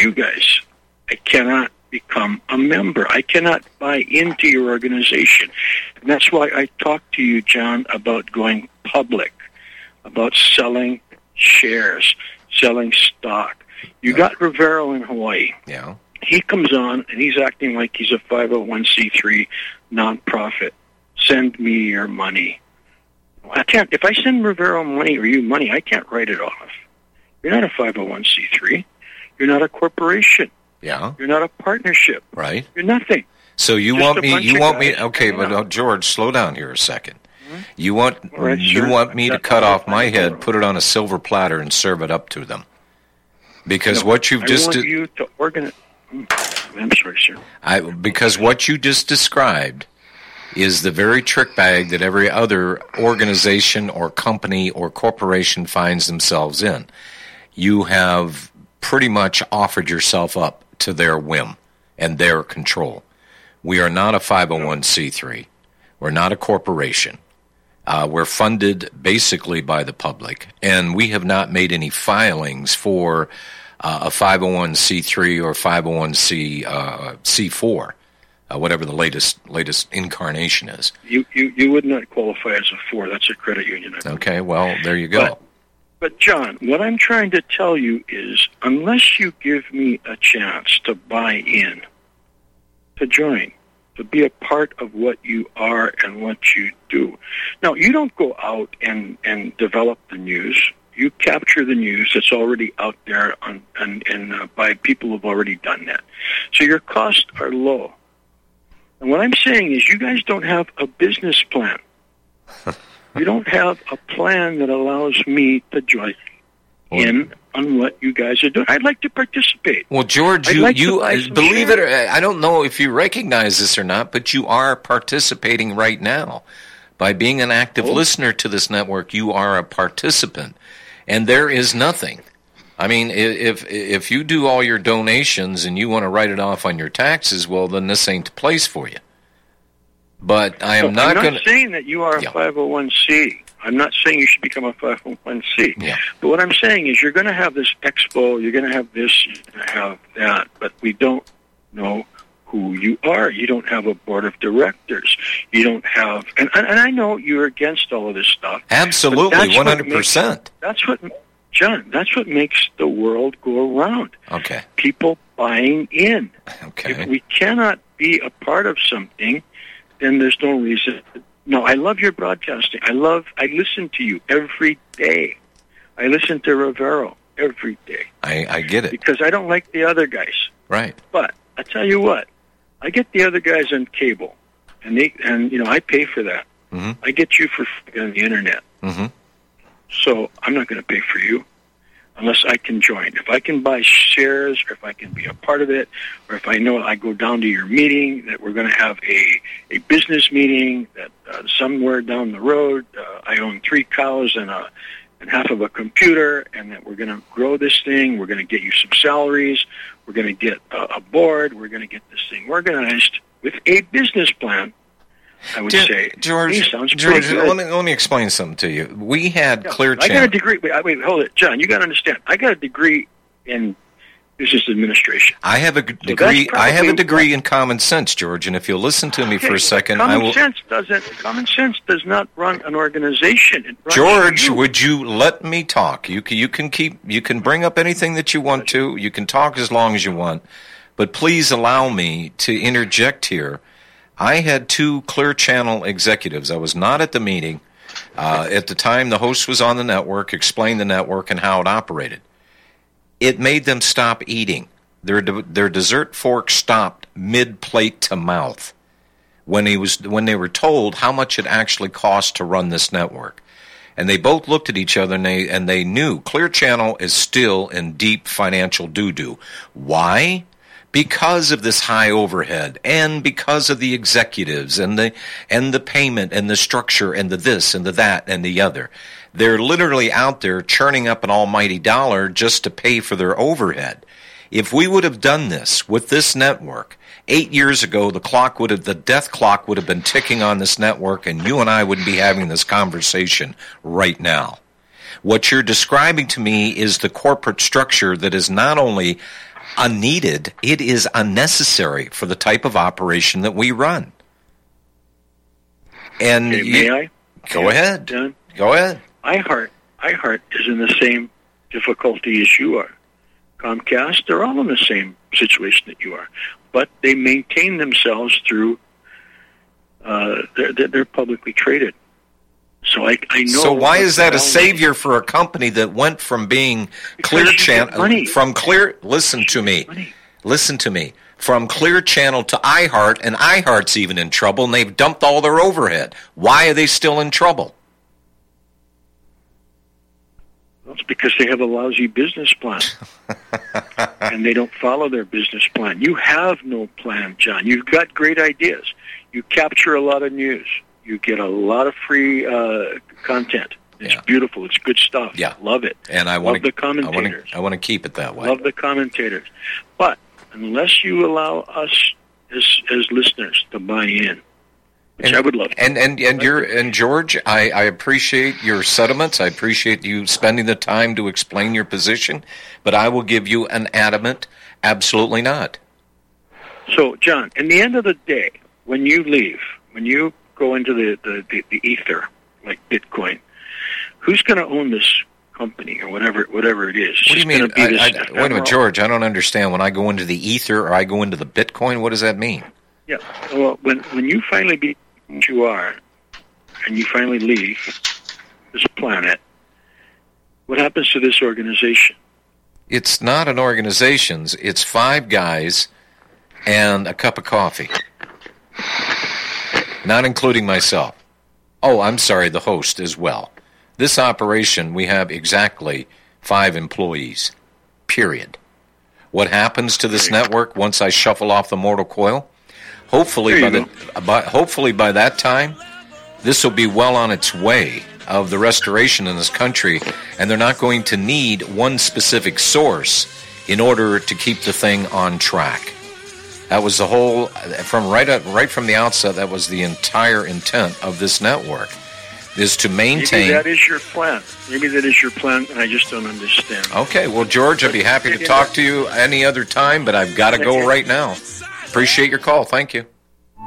I cannot become a member. I cannot buy into your organization. And that's why I talked to you, John, about going public, about selling shares, selling stock. You got Rivero in Hawaii. Yeah. He comes on, and he's acting like he's a 501c3 nonprofit. Send me your money. I can't. If I send Rivero money or you money, I can't write it off. You're not a 501c3. You're not a corporation. Yeah. You're not a partnership. Right. You're nothing. So you want me? Okay, but George, slow down here a second. Mm-hmm. You want me to cut off my head, put it on a silver platter, and serve it up to them? Because what you've just I want you to organize. I'm sorry, sir. Because what you just described is the very trick bag that every other organization or company or corporation finds themselves in. You have pretty much offered yourself up to their whim and their control. We are not a 501c3. We're not a corporation. We're funded basically by the public, and we have not made any filings for a 501c3 or 501c4, whatever the latest incarnation is. You would not qualify as a 4. That's a credit union. Okay, well, there you go. But John, what I'm trying to tell you is, unless you give me a chance to buy in, to join, to be a part of what you are and what you do. Now, you don't go out and develop the news. You capture the news that's already out there by people who've already done that. So your costs are low. And what I'm saying is you guys don't have a business plan. You don't have a plan that allows me to join in on what you guys are doing. I'd like to participate. Well, George, you believe it or I don't know if you recognize this or not, but you are participating right now. By being an active listener to this network, you are a participant. And there is nothing. I mean, if you do all your donations and you want to write it off on your taxes, well, then this ain't the place for you. But I'm not saying that you are a 501c. I'm not saying you should become a 501c. Yeah. But what I'm saying is you're going to have this expo, you're going to have this, you're going to have that, but we don't know who you are. You don't have a board of directors. You don't have... And I know you're against all of this stuff. Absolutely, 100%. John, that's what makes the world go around. Okay. People buying in. Okay. If we cannot be a part of something, then there's no reason. No, I love your broadcasting. I listen to you every day. I listen to Rivero every day. I get it. Because I don't like the other guys. Right. But I tell you what, I get the other guys on cable, and I pay for that. Mm-hmm. I get you for free on the internet. Mm-hmm. So I'm not going to pay for you unless I can join. If I can buy shares, or if I can be a part of it, or if I know I go down to your meeting, that we're going to have a business meeting, that somewhere down the road I own 3 cows and half of a computer, and that we're going to grow this thing, we're going to get you some salaries, we're going to get a board, we're going to get this thing organized with a business plan, I would say. George, let me explain something to you. We had Clear Channel. I got a degree. Wait, hold it. John, you got to understand. I got a degree in business administration. I have a degree. I have a degree in common sense, George. And if you'll listen to me for a second, Common sense does not run an organization. George, would you let me talk? You can bring up anything that you want to. You can talk as long as you want, but please allow me to interject here. I had 2 Clear Channel executives. I was not at the meeting. At the time, the host was on the network, explained the network and how it operated. It made them stop eating. Their dessert fork stopped mid-plate to mouth when they were told how much it actually cost to run this network. And they both looked at each other and they knew Clear Channel is still in deep financial doo-doo. Why? Because of this high overhead, and because of the executives, and the payment, and the structure, and the this, and the that, and the other. They're literally out there churning up an almighty dollar just to pay for their overhead. If we would have done this with this network, 8 years ago, the death clock would have been ticking on this network, and you and I wouldn't be having this conversation right now. What you're describing to me is the corporate structure that is not only unneeded, it is unnecessary for the type of operation that we run. And may I? Go ahead. John? Go ahead. iHeart is in the same difficulty as you are. Comcast, they're all in the same situation that you are. But they maintain themselves through, they're publicly traded. So I know. So why is that a savior for a company that went from being Clear Channel Listen to me. From Clear Channel to iHeart, and iHeart's even in trouble, and they've dumped all their overhead. Why are they still in trouble? Well, it's because they have a lousy business plan, and they don't follow their business plan. You have no plan, John. You've got great ideas. You capture a lot of news. You get a lot of free content. It's beautiful. It's good stuff. Yeah. Love it. And I love the commentators. I want to keep it that way. Love the commentators. But unless you allow us as listeners to buy in, which I would love. And George, I appreciate your sentiments. I appreciate you spending the time to explain your position. But I will give you an adamant, absolutely not. So, John, in the end of the day, when you leave, when you go into the ether, like Bitcoin, who's going to own this company or whatever it is? What do you mean? Wait a minute, George, I don't understand. When I go into the ether or I go into the Bitcoin, what does that mean? Yeah. Well, when you finally be what you are, and you finally leave this planet, what happens to this organization? It's not an organization. It's 5 guys and a cup of coffee. Not including myself. Oh, I'm sorry, the host as well. This operation, we have exactly 5 employees. Period. What happens to this network once I shuffle off the mortal coil? Hopefully by that time, this will be well on its way of the restoration in this country, and they're not going to need one specific source in order to keep the thing on track. That was the whole, right from the outset, that was the entire intent of this network, is to maintain... Maybe that is your plan. Maybe that is your plan, and I just don't understand. Okay, well, George, I'd be happy to talk to you any other time, but I've got to go right now. Appreciate your call. Thank you.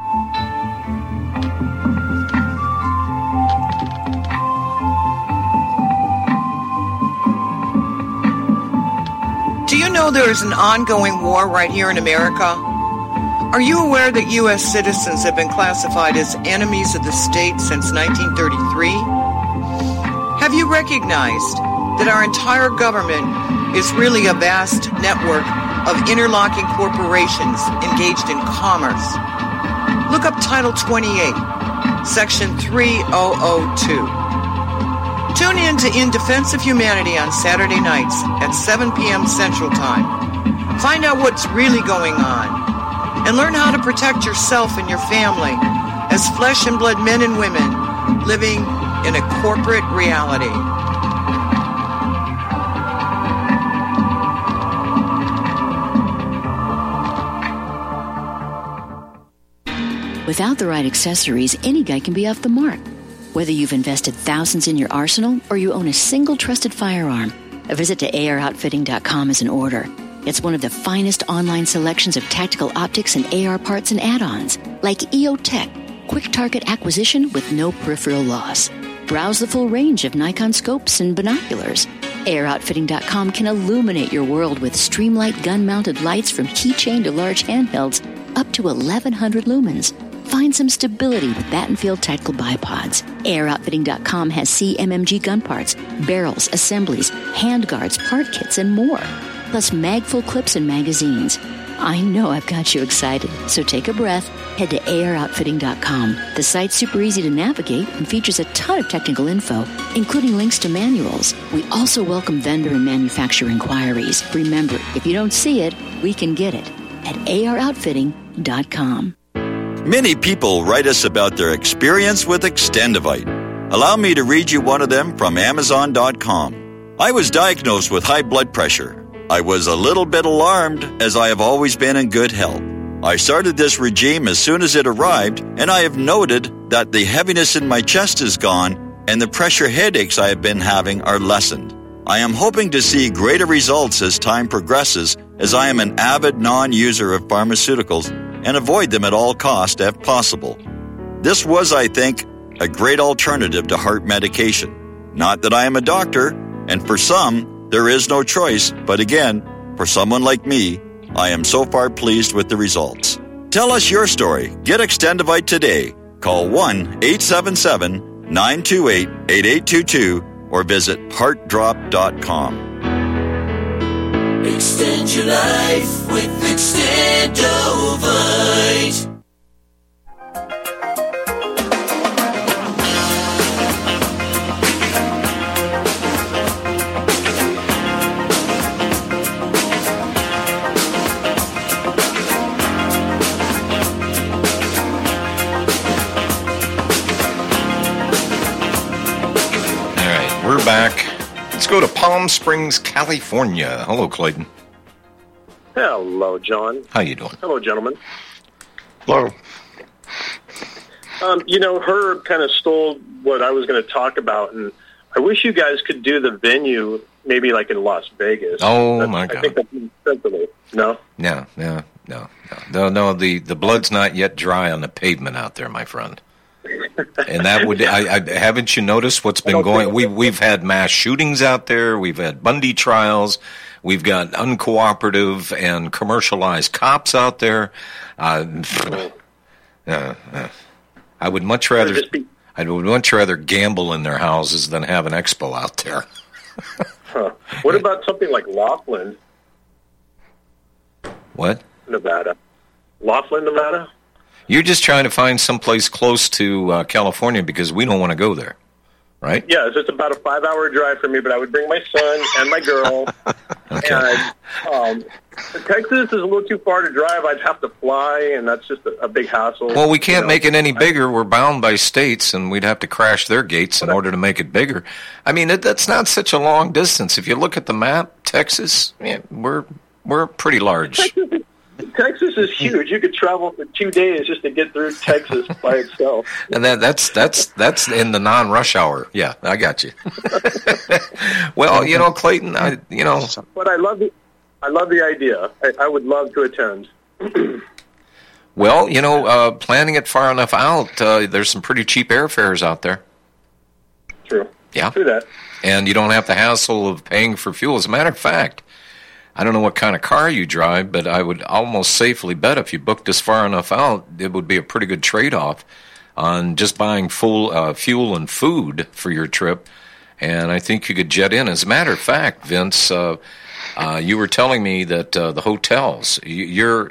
Do you know there is an ongoing war right here in America? Are you aware that U.S. citizens have been classified as enemies of the state since 1933? Have you recognized that our entire government is really a vast network of interlocking corporations engaged in commerce? Look up Title 28, Section 3002. Tune in to In Defense of Humanity on Saturday nights at 7 p.m. Central Time. Find out what's really going on and learn how to protect yourself and your family as flesh and blood men and women living in a corporate reality. Without the right accessories, any guy can be off the mark. Whether you've invested thousands in your arsenal or you own a single trusted firearm, a visit to AROutfitting.com is in order. It's one of the finest online selections of tactical optics and AR parts and add-ons, like EOTech, quick target acquisition with no peripheral loss. Browse the full range of Nikon scopes and binoculars. AROutfitting.com can illuminate your world with Streamlight gun-mounted lights from keychain to large handhelds up to 1,100 lumens. Find some stability with Battenfield Tactical Bipods. AROutfitting.com has CMMG gun parts, barrels, assemblies, handguards, part kits, and more. Plus mag-full clips and magazines. I know I've got you excited, so take a breath. Head to AROutfitting.com. The site's super easy to navigate and features a ton of technical info, including links to manuals. We also welcome vendor and manufacturer inquiries. Remember, if you don't see it, we can get it at AROutfitting.com. Many people write us about their experience with Extendivite. Allow me to read you one of them from Amazon.com. I was diagnosed with high blood pressure. I was a little bit alarmed, as I have always been in good health. I started this regime as soon as it arrived, and I have noted that the heaviness in my chest is gone and the pressure headaches I have been having are lessened. I am hoping to see greater results as time progresses, as I am an avid non-user of pharmaceuticals and avoid them at all costs if possible. This was, I think, a great alternative to heart medication. Not that I am a doctor, and for some, there is no choice, but again, for someone like me, I am so far pleased with the results. Tell us your story. Get Extendivite today. Call 1-877-928-8822 or visit heartdrop.com. Extend your life with Extendovite. We're back. Let's go to Palm Springs, California. Hello, Clayton. Hello, John. How you doing? Hello, gentlemen. Hello. Herb kind of stole what I was going to talk about, and I wish you guys could do the venue maybe like in Las Vegas. Oh, my God. I think that's sensible. No? No. The blood's not yet dry on the pavement out there, my friend. And that would, haven't you noticed what's been going? We've had mass shootings out there. We've had Bundy trials. We've got uncooperative and commercialized cops out there. I would much rather gamble in their houses than have an expo out there. What about something like Laughlin? What? Nevada. Laughlin, Nevada? You're just trying to find someplace close to California because we don't want to go there, right? Yeah, it's just about a 5-hour drive for me, but I would bring my son and my girl. Okay. And Texas is a little too far to drive. I'd have to fly, and that's just a big hassle. Well, we can't make it any bigger. We're bound by states, and we'd have to crash their gates in order to make it bigger. I mean, that's not such a long distance. If you look at the map, Texas, we're pretty large. Texas is huge. You could travel for 2 days just to get through Texas by itself. And that's in the non-rush hour. Yeah, I got you. Well, Clayton, But I love the idea. I would love to attend. Well, planning it far enough out, there's some pretty cheap airfares out there. True. Yeah. True that. And you don't have the hassle of paying for fuel. As a matter of fact, I don't know what kind of car you drive, but I would almost safely bet if you booked this far enough out, it would be a pretty good trade-off on just buying full fuel and food for your trip. And I think you could jet in. As a matter of fact, Vince, you were telling me that the hotels, you're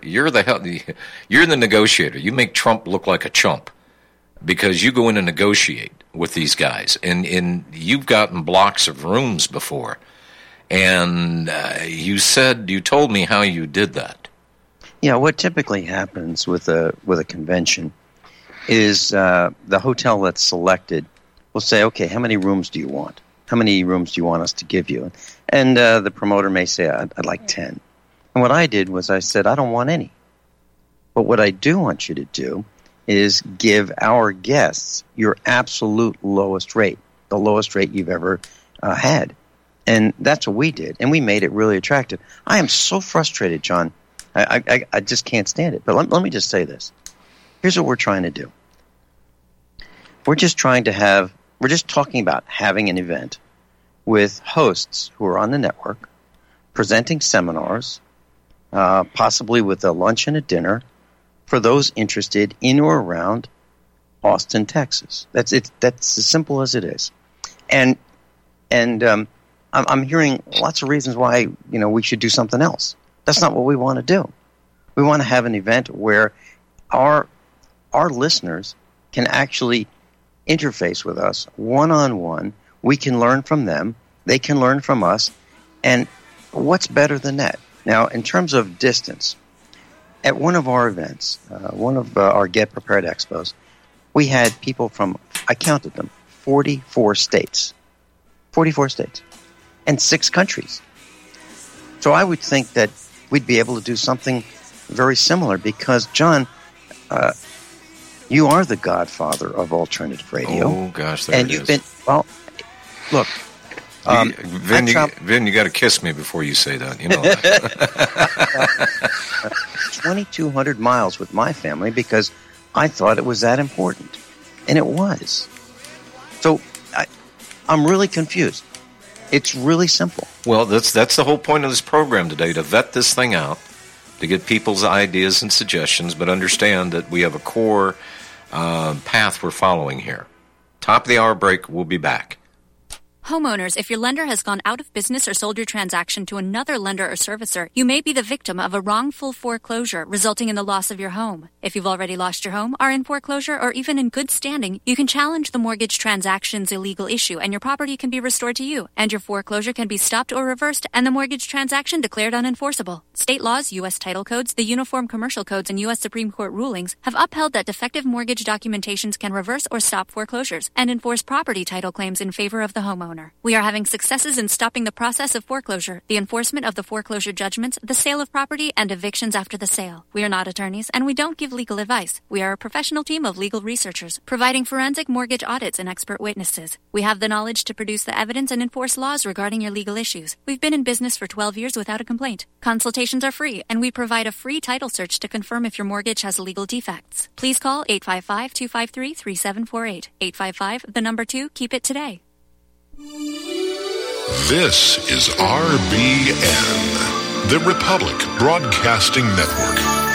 the negotiator. You make Trump look like a chump because you go in and negotiate with these guys, and you've gotten blocks of rooms before. And you told me how you did that. Yeah, what typically happens with a convention is the hotel that's selected will say, okay, how many rooms do you want? How many rooms do you want us to give you? And the promoter may say, I'd like 10. And what I did was I said, I don't want any. But what I do want you to do is give our guests your absolute lowest rate, the lowest rate you've ever had. And that's what we did, and we made it really attractive. I am so frustrated, John. I just can't stand it. But let me just say this. Here's what we're trying to do. We're just talking about having an event with hosts who are on the network, presenting seminars, possibly with a lunch and a dinner for those interested in or around Austin, Texas. That's as simple as it is. And I'm hearing lots of reasons why we should do something else. That's not what we want to do. We want to have an event where our listeners can actually interface with us one-on-one. We can learn from them. They can learn from us. And what's better than that? Now, in terms of distance, at one of our events, one of our Get Prepared Expos, we had people from, I counted them, 44 states. 44 states. And 6 countries. So I would think that we'd be able to do something very similar because, John, you are the godfather of alternative radio. Oh, gosh, there and it you've is. been, well, look. Vin, you got to kiss me before you say that. You know that. 2,200 miles with my family because I thought it was that important. And it was. So I'm really confused. It's really simple. Well, that's the whole point of this program today, to vet this thing out, to get people's ideas and suggestions, but understand that we have a core path we're following here. Top of the hour break, we'll be back. Homeowners, if your lender has gone out of business or sold your transaction to another lender or servicer, you may be the victim of a wrongful foreclosure resulting in the loss of your home. If you've already lost your home, are in foreclosure, or even in good standing, you can challenge the mortgage transaction's illegal issue and your property can be restored to you, and your foreclosure can be stopped or reversed and the mortgage transaction declared unenforceable. State laws, U.S. title codes, the Uniform Commercial Codes, and U.S. Supreme Court rulings have upheld that defective mortgage documentations can reverse or stop foreclosures and enforce property title claims in favor of the homeowner. We are having successes in stopping the process of foreclosure, the enforcement of the foreclosure judgments, the sale of property, and evictions after the sale. We are not attorneys, and we don't give legal advice. We are a professional team of legal researchers, providing forensic mortgage audits and expert witnesses. We have the knowledge to produce the evidence and enforce laws regarding your legal issues. We've been in business for 12 years without a complaint. Consultations are free, and we provide a free title search to confirm if your mortgage has legal defects. Please call 855-253-3748. 855, 2, keep it today. This is RBN, the Republic Broadcasting Network.